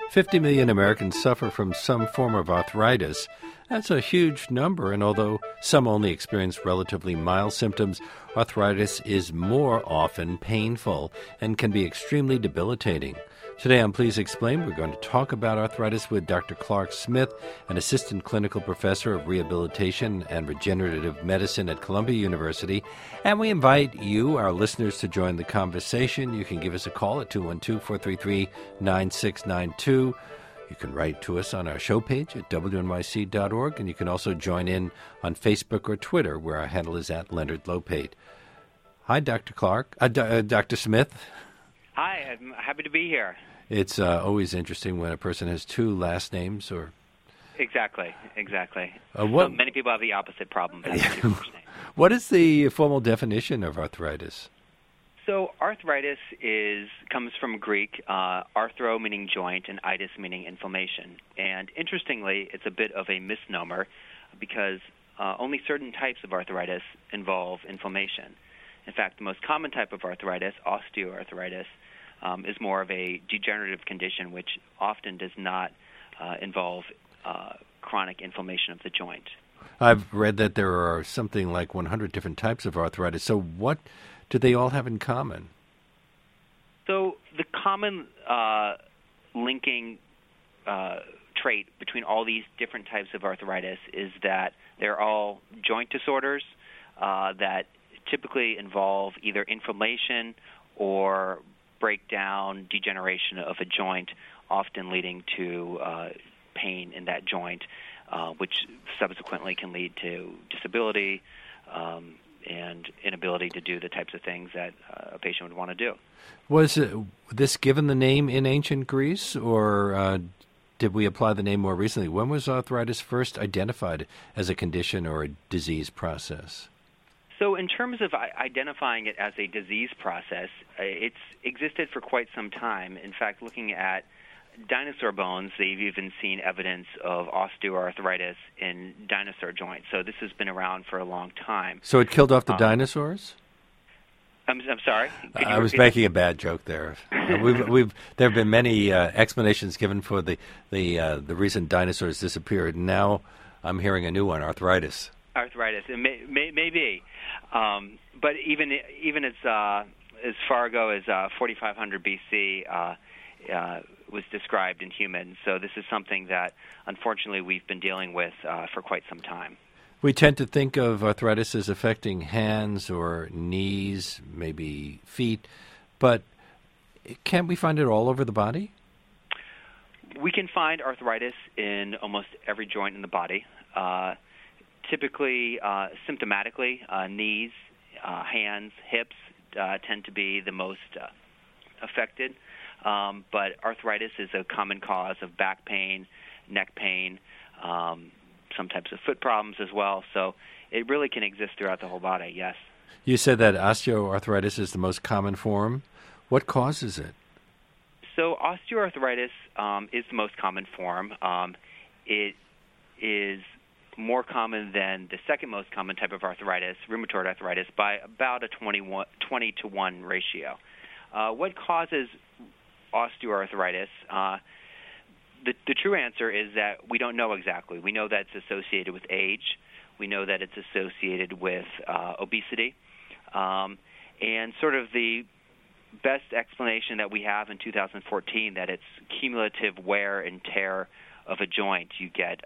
50 million Americans suffer from some form of arthritis. That's a huge number, and although some only experience relatively mild symptoms, arthritis is more often painful and can be extremely debilitating. Today on Please Explain, we're going to talk about arthritis with Dr. Clark Smith, an assistant clinical professor of rehabilitation and regenerative medicine at Columbia University. And we invite you, our listeners, to join the conversation. You can give us a call at 212-433-9692. You can write to us on our show page at wnyc.org, and you can also join in on Facebook or Twitter, where our handle is at Leonard Lopate. Hi, Dr. Clark. Dr. Smith. Hi, I'm happy to be here. It's always interesting when a person has two last names, or Exactly. Many people have the opposite problem. What is the formal definition of arthritis? So arthritis comes from Greek, arthro meaning joint and itis meaning inflammation. And interestingly, it's a bit of a misnomer because only certain types of arthritis involve inflammation. In fact, the most common type of arthritis, osteoarthritis, is more of a degenerative condition which often does not involve chronic inflammation of the joint. I've read that there are something like 100 different types of arthritis. So what do they all have in common? So the common linking trait between all these different types of arthritis is that they're all joint disorders that typically involve either inflammation or breakdown, degeneration of a joint, often leading to pain in that joint, which subsequently can lead to disability and inability to do the types of things that a patient would want to do. Was this given the name in ancient Greece, or did we apply the name more recently? When was arthritis first identified as a condition or a disease process? So in terms of identifying it as a disease process, it's existed for quite some time. In fact, looking at dinosaur bones, they've even seen evidence of osteoarthritis in dinosaur joints. So this has been around for a long time. So it killed off the dinosaurs? I'm sorry? I was making a bad joke there. There have been many explanations given for the reason dinosaurs disappeared. Now I'm hearing a new one, arthritis. Arthritis, it may be. But even as far ago as 4500 BC was described in humans. So this is something that, unfortunately, we've been dealing with for quite some time. We tend to think of arthritis as affecting hands or knees, maybe feet, but can't we find it all over the body? We can find arthritis in almost every joint in the body. Typically, symptomatically, knees, hands, hips tend to be the most affected. But arthritis is a common cause of back pain, neck pain, some types of foot problems as well. So it really can exist throughout the whole body, yes. You said that osteoarthritis is the most common form. What causes it? So osteoarthritis is the most common form. It is more common than the second most common type of arthritis, rheumatoid arthritis, by about a 20 to 1 ratio. What causes osteoarthritis? The true answer is that we don't know exactly. We know that it's associated with age. We know that it's associated with obesity. And sort of the best explanation that we have in 2014 that it's cumulative wear and tear of a joint. You get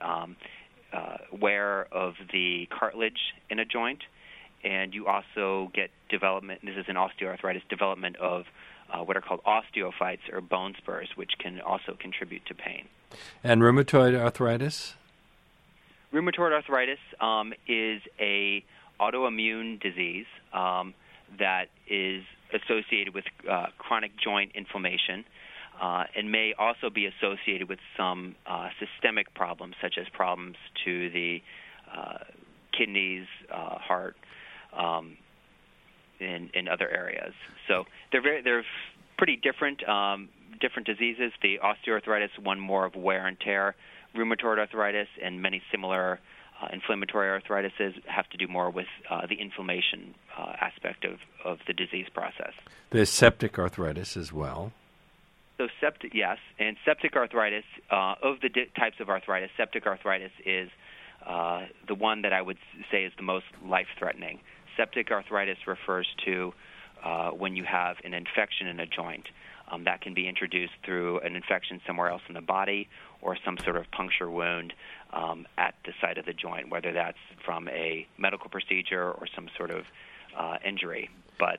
wear of the cartilage in a joint, and you also get development, this is an osteoarthritis, development of what are called osteophytes or bone spurs, which can also contribute to pain. And rheumatoid arthritis? Rheumatoid arthritis is a autoimmune disease that is associated with chronic joint inflammation and may also be associated with some systemic problems, such as problems to the kidneys, heart, in other areas. So they're pretty different diseases. The osteoarthritis, one more of wear and tear. Rheumatoid arthritis and many similar inflammatory arthritises have to do more with the inflammation aspect of the disease process. There's septic arthritis as well. So septic, yes, and septic arthritis, of the types of arthritis, septic arthritis is the one that I would say is the most life-threatening. Septic arthritis refers to when you have an infection in a joint. That can be introduced through an infection somewhere else in the body or some sort of puncture wound at the site of the joint, whether that's from a medical procedure or some sort of injury. But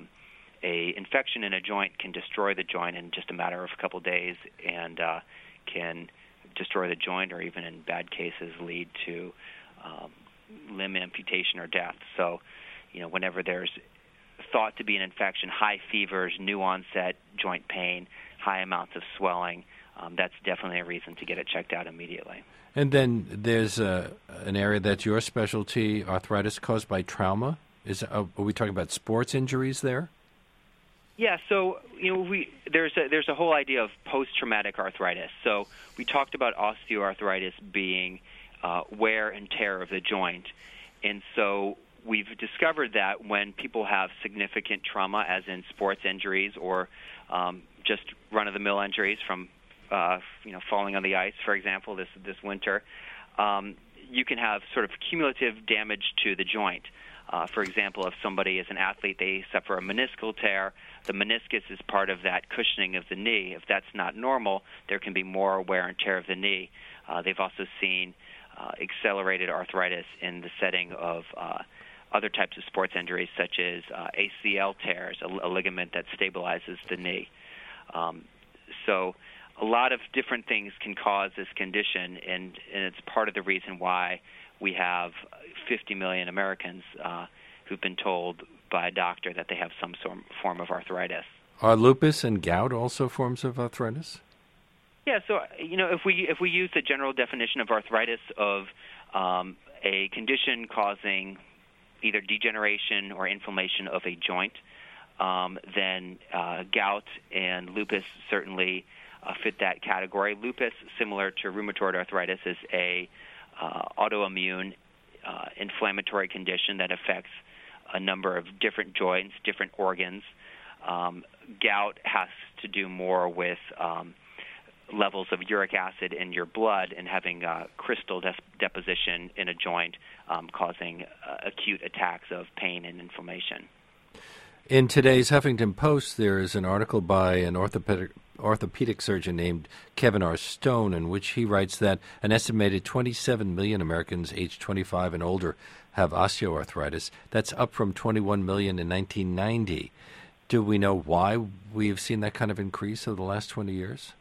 a infection in a joint can destroy the joint in just a matter of a couple days and can destroy the joint or even in bad cases lead to limb amputation or death. So, whenever there's thought to be an infection, high fevers, new onset joint pain, high amounts of swelling, that's definitely a reason to get it checked out immediately. And then there's an area that's your specialty, arthritis caused by trauma. Are we talking about sports injuries there? Yeah, so there's a whole idea of post-traumatic arthritis. So we talked about osteoarthritis being wear and tear of the joint, and so we've discovered that when people have significant trauma, as in sports injuries or just run-of-the-mill injuries from falling on the ice, for example, this winter, you can have sort of cumulative damage to the joint. For example, if somebody is an athlete, they suffer a meniscal tear. The meniscus is part of that cushioning of the knee. If that's not normal, there can be more wear and tear of the knee. They've also seen accelerated arthritis in the setting of other types of sports injuries, such as ACL tears, a ligament that stabilizes the knee. So a lot of different things can cause this condition, and it's part of the reason why we have 50 million Americans who've been told by a doctor that they have some form of arthritis. Are lupus and gout also forms of arthritis? Yeah, so if we use the general definition of arthritis of a condition causing either degeneration or inflammation of a joint, then gout and lupus certainly fit that category. Lupus, similar to rheumatoid arthritis, is a autoimmune inflammatory condition that affects a number of different joints, different organs. Gout has to do more with levels of uric acid in your blood and having crystal deposition in a joint, causing acute attacks of pain and inflammation. In today's Huffington Post, there is an article by an orthopedic surgeon named Kevin R. Stone, in which he writes that an estimated 27 million Americans aged 25 and older have osteoarthritis. That's up from 21 million in 1990. Do we know why we've seen that kind of increase over the last 20 years?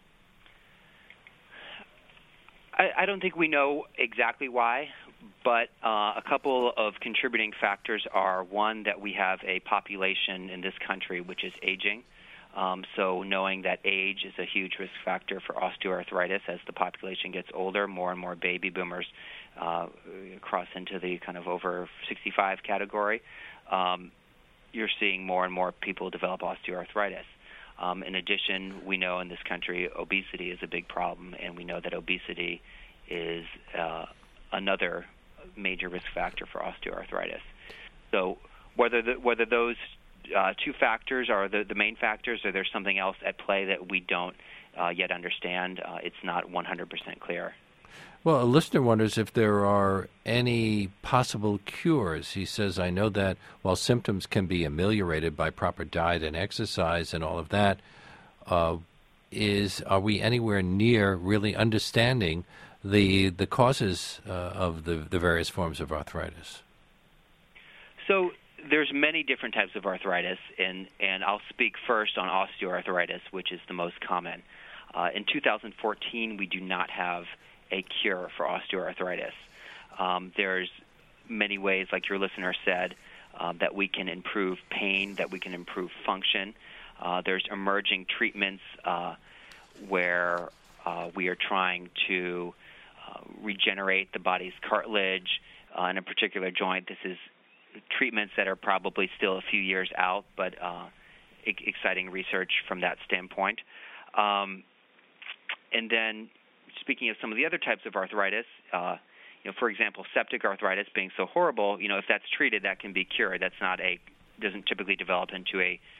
I don't think we know exactly why, but a couple of contributing factors are, one, that we have a population in this country which is aging. So knowing that age is a huge risk factor for osteoarthritis as the population gets older, more and more baby boomers cross into the kind of over 65 category, you're seeing more and more people develop osteoarthritis. In addition, we know in this country obesity is a big problem, and we know that obesity is another major risk factor for osteoarthritis. So whether those two factors are the main factors, or there's something else at play that we don't yet understand, it's not 100% clear. Well, a listener wonders if there are any possible cures. He says, I know that while symptoms can be ameliorated by proper diet and exercise and all of that, are we anywhere near really understanding the causes of the various forms of arthritis? So there's many different types of arthritis, and I'll speak first on osteoarthritis, which is the most common. In 2014, we do not have a cure for osteoarthritis. There's many ways, like your listener said, that we can improve pain, that we can improve function. There's emerging treatments where we are trying to regenerate the body's cartilage in a particular joint. This is treatments that are probably still a few years out, but exciting research from that standpoint. And then speaking of some of the other types of arthritis, for example, septic arthritis being so horrible, if that's treated, that can be cured. Doesn't typically develop into a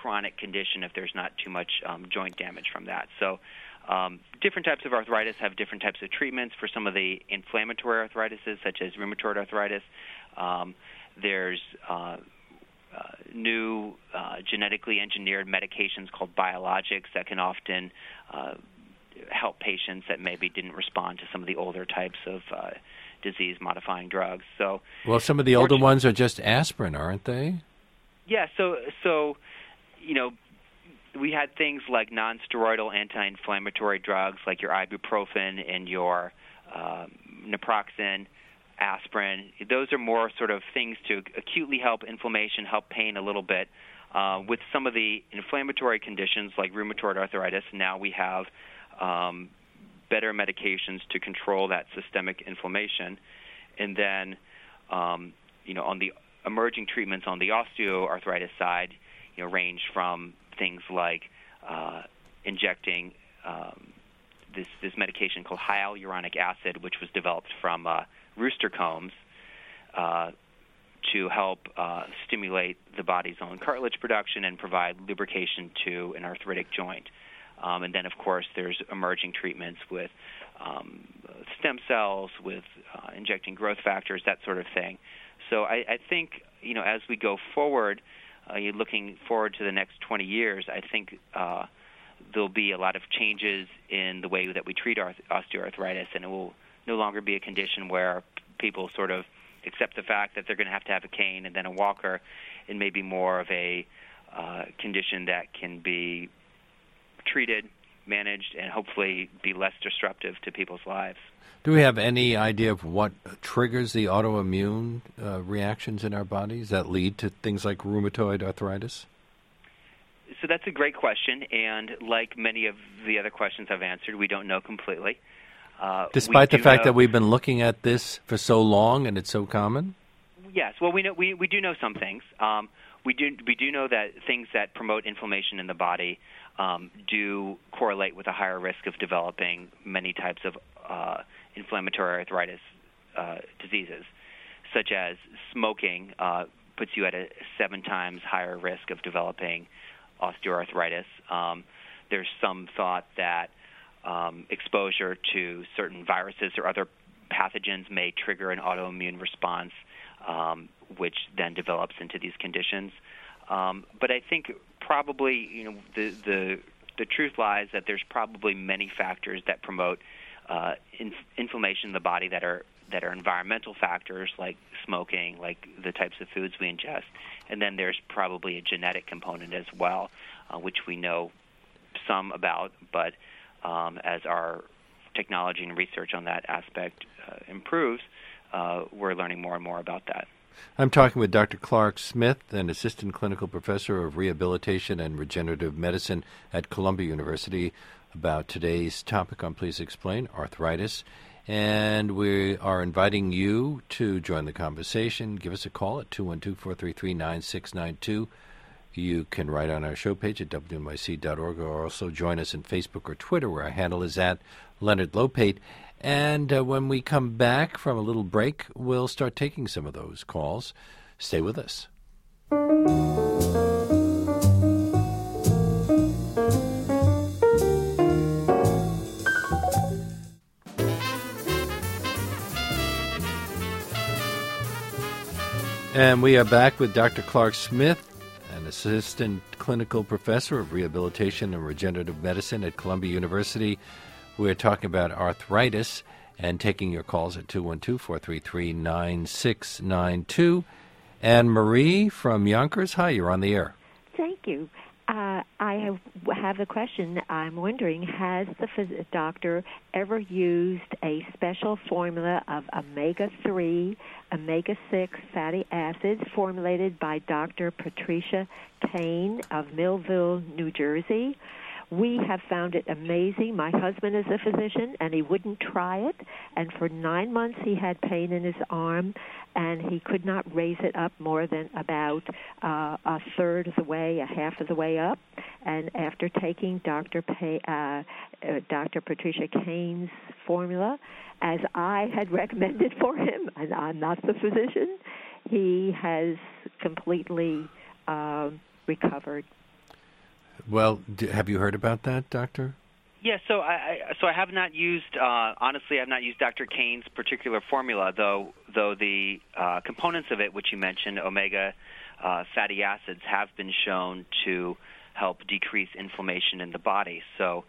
chronic condition if there's not too much joint damage from that. So different types of arthritis have different types of treatments. For some of the inflammatory arthritises, such as rheumatoid arthritis, there's new genetically engineered medications called biologics that can often help patients that maybe didn't respond to some of the older types of disease-modifying drugs. So, well, some of the older ones are just aspirin, aren't they? Yeah. So we had things like non-steroidal anti-inflammatory drugs like your ibuprofen and your naproxen, aspirin. Those are more sort of things to acutely help inflammation, help pain a little bit. With some of the inflammatory conditions like rheumatoid arthritis, now we have better medications to control that systemic inflammation. And then, on the emerging treatments on the osteoarthritis side, range from things like injecting this medication called hyaluronic acid, which was developed from rooster combs to help stimulate the body's own cartilage production and provide lubrication to an arthritic joint. And then, of course, there's emerging treatments with stem cells, with injecting growth factors, that sort of thing. So I think, as we go forward, you're looking forward to the next 20 years, I think there'll be a lot of changes in the way that we treat osteoarthritis, and it will no longer be a condition where people sort of accept the fact that they're going to have a cane and then a walker. It may be more of a condition that can be treated, managed, and hopefully be less disruptive to people's lives. Do we have any idea of what triggers the autoimmune reactions in our bodies that lead to things like rheumatoid arthritis? So that's a great question, and like many of the other questions I've answered, we don't know completely. Despite the fact that we've been looking at this for so long and it's so common? Yes. Well, we do know some things. We do know that things that promote inflammation in the body do correlate with a higher risk of developing many types of inflammatory arthritis diseases, such as smoking puts you at a 7 times higher risk of developing osteoarthritis. There's some thought that exposure to certain viruses or other pathogens may trigger an autoimmune response, which then develops into these conditions. But I think probably, the truth lies that there's probably many factors that promote inflammation in the body that are environmental factors like smoking, like the types of foods we ingest, and then there's probably a genetic component as well, which we know some about, but as our technology and research on that aspect improves, we're learning more and more about that. I'm talking with Dr. Clark Smith, an assistant clinical professor of rehabilitation and regenerative medicine at Columbia University, about today's topic on Please Explain, arthritis. And we are inviting you to join the conversation. Give us a call at 212-433-9692. You can write on our show page at wnyc.org, or also join us on Facebook or Twitter, where our handle is at Leonard Lopate. And when we come back from a little break, we'll start taking some of those calls. Stay with us. And we are back with Dr. Clark Smith, an assistant clinical professor of rehabilitation and regenerative medicine at Columbia University. We're talking about arthritis and taking your calls at 212-433-9692. And Marie from Yonkers, hi, you're on the air. Thank you. I have a question. I'm wondering, has the doctor ever used a special formula of omega-3, omega-6 fatty acids formulated by Dr. Patricia Kane of Millville, New Jersey? We have found it amazing. My husband is a physician, and he wouldn't try it. And for 9 months, he had pain in his arm, and he could not raise it up more than about a third of the way, a half of the way up. And after taking Dr. Patricia Kane's formula, as I had recommended for him, and I'm not the physician, he has completely recovered. Well, have you heard about that, Doctor? Yeah, so I have not used honestly I've not used Dr. Kane's particular formula, though the components of it, which you mentioned, omega fatty acids, have been shown to help decrease inflammation in the body. So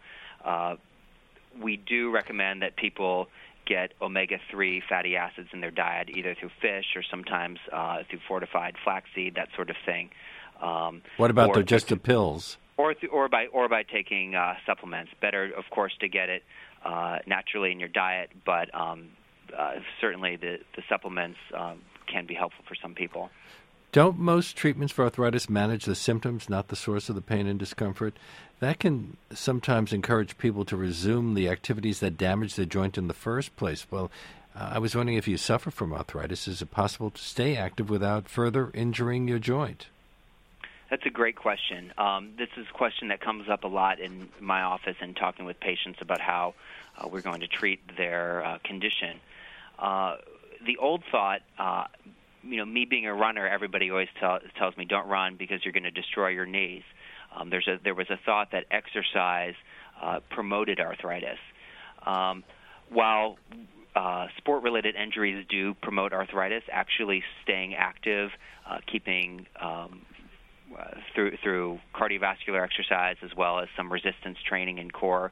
we do recommend that people get omega-3 fatty acids in their diet, either through fish or sometimes through fortified flaxseed, that sort of thing. What about just the pills? Or by taking supplements. Better, of course, to get it naturally in your diet, but certainly the supplements can be helpful for some people. Don't most treatments for arthritis manage the symptoms, not the source of the pain and discomfort? That can sometimes encourage people to resume the activities that damaged the joint in the first place. Well, I was wondering, if you suffer from arthritis, is it possible to stay active without further injuring your joint? That's a great question. This is a question that comes up a lot in my office and talking with patients about how we're going to treat their condition. The old thought, me being a runner, everybody always tells me don't run because you're going to destroy your knees. There was a thought that exercise promoted arthritis. While sport-related injuries do promote arthritis, actually staying active, keeping through cardiovascular exercise, as well as some resistance training and core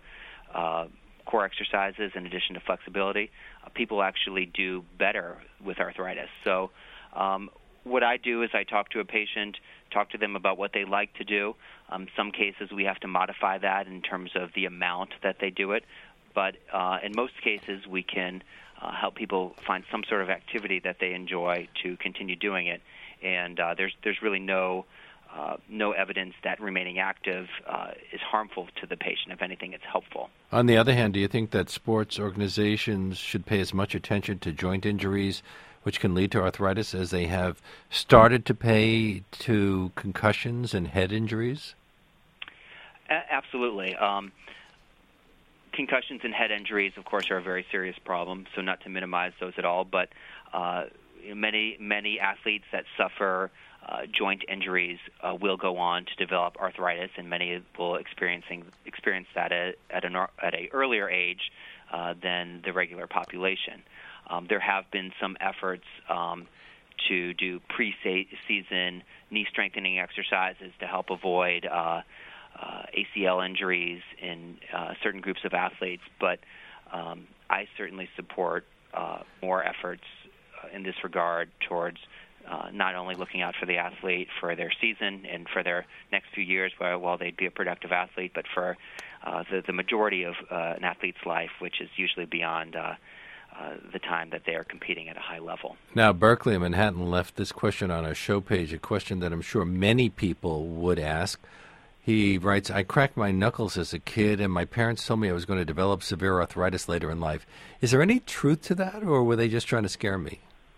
exercises, in addition to flexibility, people actually do better with arthritis. So what I do is I talk to a patient, talk to them about what they like to do. Some cases we have to modify that in terms of the amount that they do it, but in most cases we can help people find some sort of activity that they enjoy to continue doing it. And there's really no evidence that remaining active is harmful to the patient. If anything, it's helpful. On the other hand, do you think that sports organizations should pay as much attention to joint injuries, which can lead to arthritis, as they have started to pay to concussions and head injuries? Absolutely. Concussions and head injuries, of course, are a very serious problem, so not to minimize those at all, but many athletes that suffer joint injuries will go on to develop arthritis, and many will experience that at an earlier age than the regular population. There have been some efforts to do pre-season knee strengthening exercises to help avoid ACL injuries in certain groups of athletes, but I certainly support more efforts in this regard towards not only looking out for the athlete for their season and for their next few years while they'd be a productive athlete, but for the majority of an athlete's life, which is usually beyond the time that they are competing at a high level. Now, Berkeley of Manhattan left this question on our show page, a question that I'm sure many people would ask. He writes, I cracked my knuckles as a kid, and my parents told me I was going to develop severe arthritis later in life. Is there any truth to that, or were they just trying to scare me?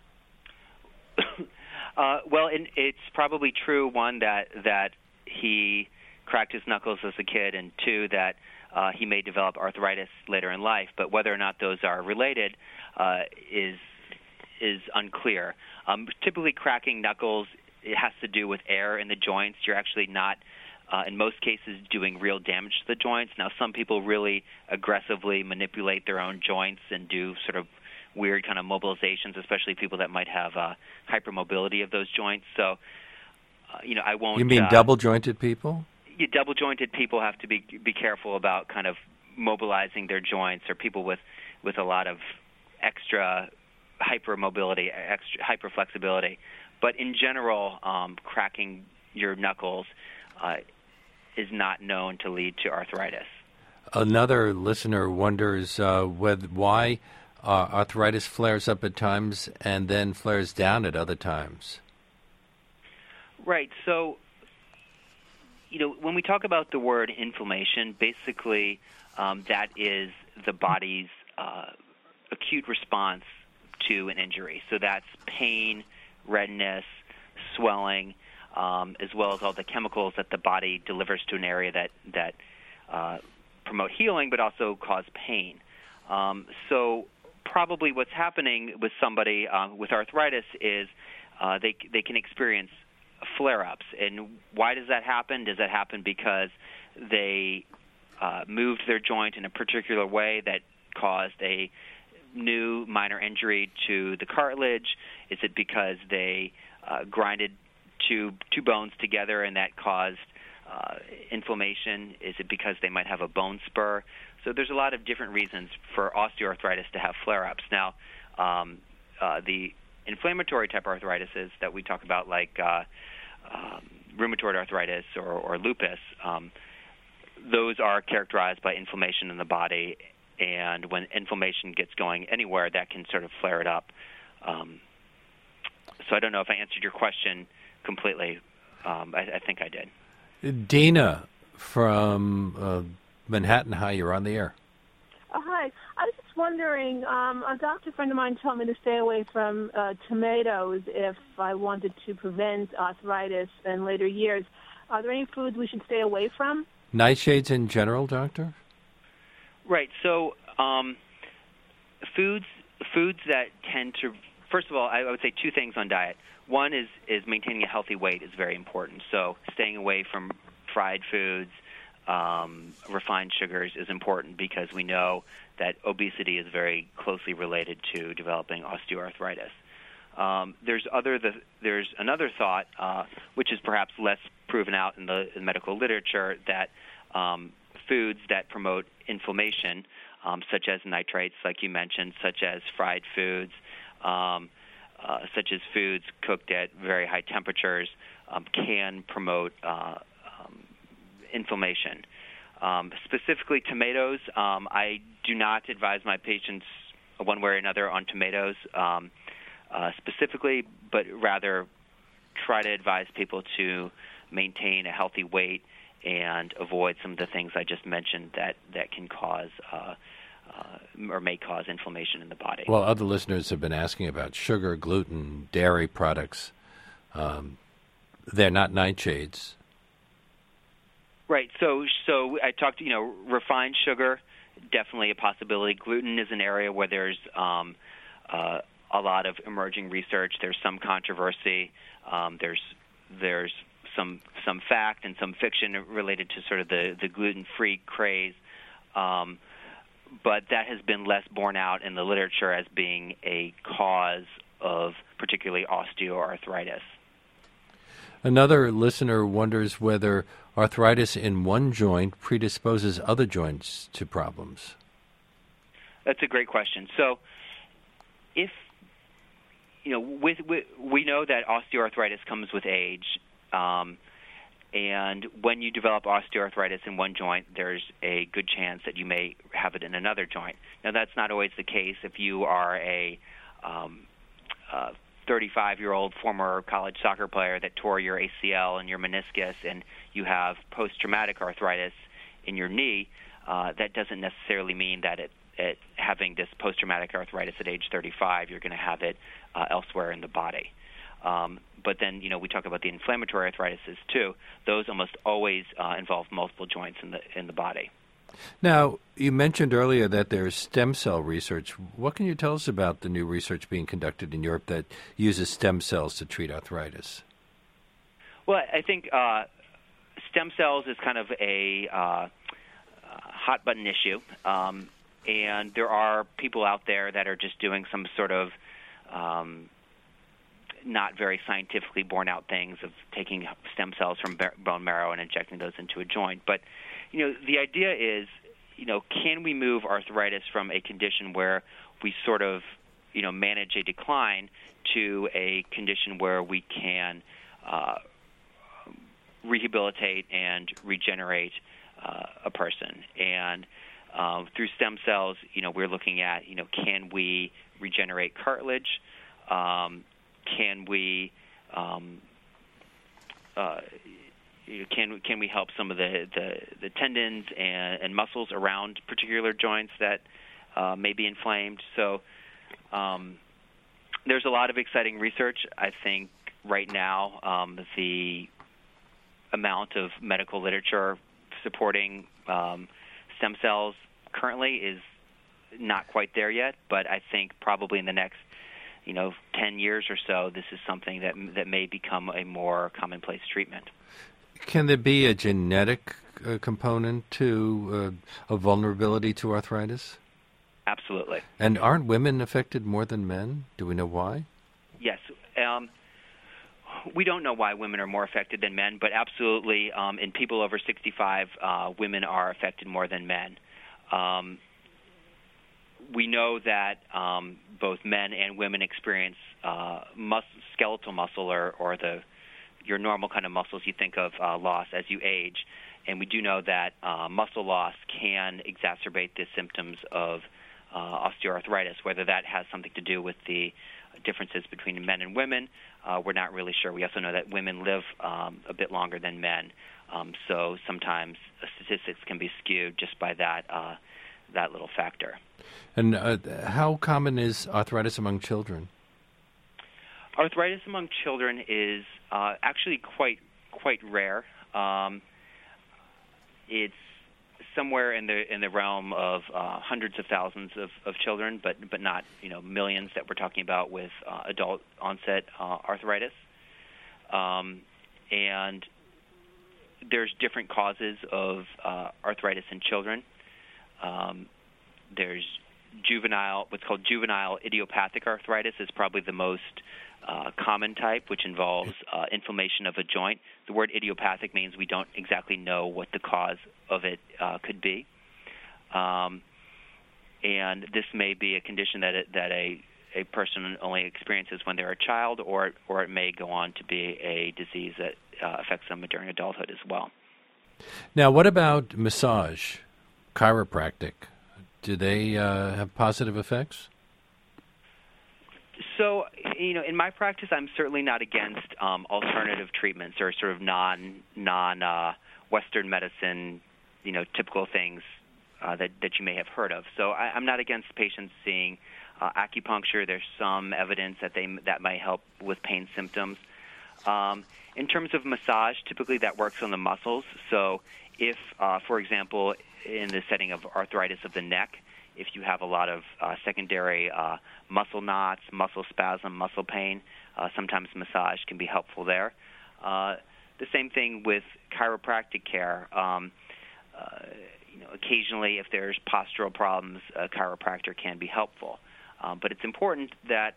Well, it's probably true, one, that he cracked his knuckles as a kid, and two, that he may develop arthritis later in life. But whether or not those are related is unclear. Typically, cracking knuckles, it has to do with air in the joints. You're actually not, in most cases, doing real damage to the joints. Now, some people really aggressively manipulate their own joints and do sort of weird kind of mobilizations, especially people that might have hypermobility of those joints. So, I won't... You mean double-jointed people? Double-jointed people have to be careful about kind of mobilizing their joints, or people with a lot of extra hypermobility, extra hyperflexibility. But in general, cracking your knuckles is not known to lead to arthritis. Another listener wonders why arthritis flares up at times and then flares down at other times. Right. So, when we talk about the word inflammation, basically that is the body's acute response to an injury. So that's pain, redness, swelling, as well as all the chemicals that the body delivers to an area that promote healing but also cause pain. So probably what's happening with somebody with arthritis is they can experience flare-ups. And why does that happen? Does that happen because they moved their joint in a particular way that caused a new minor injury to the cartilage? Is it because they grinded two bones together and that caused inflammation? Is it because they might have a bone spur? So there's a lot of different reasons for osteoarthritis to have flare-ups. Now, the inflammatory type arthritis that we talk about, like rheumatoid arthritis or lupus, those are characterized by inflammation in the body, and when inflammation gets going anywhere, that can sort of flare it up. So I don't know if I answered your question completely. I think I did. Dina from Manhattan, hi, you're on the air. Hi. I was just wondering, a doctor friend of mine told me to stay away from tomatoes if I wanted to prevent arthritis in later years. Are there any foods we should stay away from? Nightshades in general, doctor? Right. So foods that tend to, first of all, I would say two things on diet. One is maintaining a healthy weight is very important. So staying away from fried foods, refined sugars is important because we know that obesity is very closely related to developing osteoarthritis. There's another thought, which is perhaps less proven out in the medical literature, that foods that promote inflammation, such as nitrates, like you mentioned, such as fried foods, such as foods cooked at very high temperatures, can promote inflammation. Specifically tomatoes, I do not advise my patients one way or another on tomatoes specifically, but rather try to advise people to maintain a healthy weight and avoid some of the things I just mentioned that can cause or may cause inflammation in the body. Well, other listeners have been asking about sugar, gluten, dairy products. They're not nightshades. Right. So I talked, refined sugar, definitely a possibility. Gluten is an area where there's a lot of emerging research. There's some controversy. There's some fact and some fiction related to sort of the gluten-free craze. But that has been less borne out in the literature as being a cause of particularly osteoarthritis. Another listener wonders whether arthritis in one joint predisposes other joints to problems. That's a great question. So if, we know that osteoarthritis comes with age, and when you develop osteoarthritis in one joint, there's a good chance that you may have it in another joint. Now, that's not always the case. If you are a 35-year-old former college soccer player that tore your ACL and your meniscus, and you have post-traumatic arthritis in your knee, that doesn't necessarily mean that having this post-traumatic arthritis at age 35, you're going to have it elsewhere in the body. But then, we talk about the inflammatory arthritis too. Those almost always involve multiple joints in the body. Now, you mentioned earlier that there's stem cell research. What can you tell us about the new research being conducted in Europe that uses stem cells to treat arthritis? Well, I think stem cells is kind of a hot-button issue, and there are people out there that are just doing some sort of not very scientifically borne out things of taking stem cells from bone marrow and injecting those into a joint. But, the idea is, can we move arthritis from a condition where we sort of, manage a decline to a condition where we can rehabilitate and regenerate a person? And through stem cells, we're looking at, can we regenerate cartilage? Can we can we help some of the tendons and muscles around particular joints that may be inflamed? So there's a lot of exciting research. I think right now the amount of medical literature supporting stem cells currently is not quite there yet, but I think probably in the next 10 years or so, this is something that may become a more commonplace treatment. Can there be a genetic component to a vulnerability to arthritis? Absolutely. And aren't women affected more than men? Do we know why? Yes. We don't know why women are more affected than men, but absolutely in people over 65, women are affected more than men. We know that both men and women experience skeletal muscle or your normal kind of muscles you think of loss as you age. And we do know that muscle loss can exacerbate the symptoms of osteoarthritis. Whether that has something to do with the differences between men and women, we're not really sure. We also know that women live a bit longer than men, so sometimes statistics can be skewed just by that little factor. And how common is arthritis among children? Arthritis among children is actually quite rare. It's somewhere in the realm of hundreds of thousands of children, but not millions that we're talking about with adult onset arthritis. And there's different causes of arthritis in children. There's what's called juvenile idiopathic arthritis is probably the most common type, which involves inflammation of a joint. The word idiopathic means we don't exactly know what the cause of it could be. And this may be a condition that a person only experiences when they're a child, or it may go on to be a disease that affects them during adulthood as well. Now, what about massage, chiropractic? Do they have positive effects? So, in my practice, I'm certainly not against alternative treatments or sort of non-Western medicine, typical things that you may have heard of. So I'm not against patients seeing acupuncture. There's some evidence that might help with pain symptoms. In terms of massage, typically that works on the muscles. So if, for example, in the setting of arthritis of the neck, if you have a lot of secondary muscle knots, muscle spasm, muscle pain, sometimes massage can be helpful there. The same thing with chiropractic care. Occasionally, if there's postural problems, a chiropractor can be helpful. But it's important that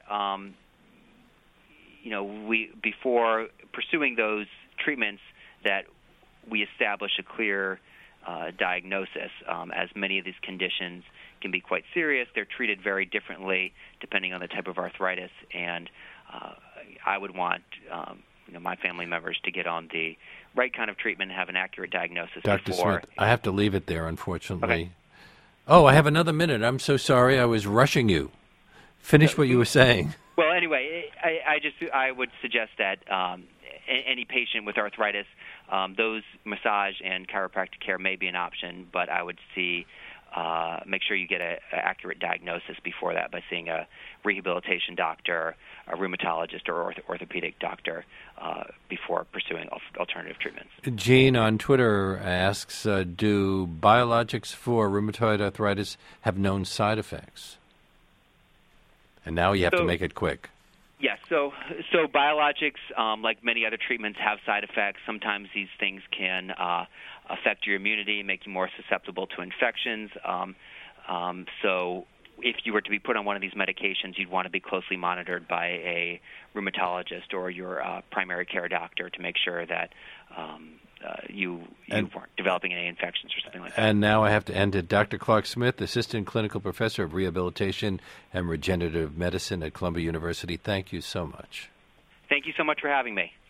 we, before pursuing those treatments, that we establish a clear diagnosis, as many of these conditions can be quite serious. They're treated very differently depending on the type of arthritis, and I would want my family members to get on the right kind of treatment and have an accurate diagnosis. Dr. before. Smith, I have to leave it there, unfortunately. Okay. Oh, I have another minute. I'm so sorry. I was rushing you. Finish what you were saying. Well, anyway, I would suggest that any patient with arthritis, those massage and chiropractic care may be an option, but I would make sure you get an accurate diagnosis before that by seeing a rehabilitation doctor, a rheumatologist, or orthopedic doctor before pursuing alternative treatments. Gene on Twitter asks, do biologics for rheumatoid arthritis have known side effects? And now you have to make it quick. Yes, so biologics, like many other treatments, have side effects. Sometimes these things can affect your immunity, make you more susceptible to infections. So if you were to be put on one of these medications, you'd want to be closely monitored by a rheumatologist or your primary care doctor to make sure that you weren't developing any infections or something like that. And now I have to end it. Dr. Clark Smith, Assistant Clinical Professor of Rehabilitation and Regenerative Medicine at Columbia University. Thank you so much. Thank you so much for having me.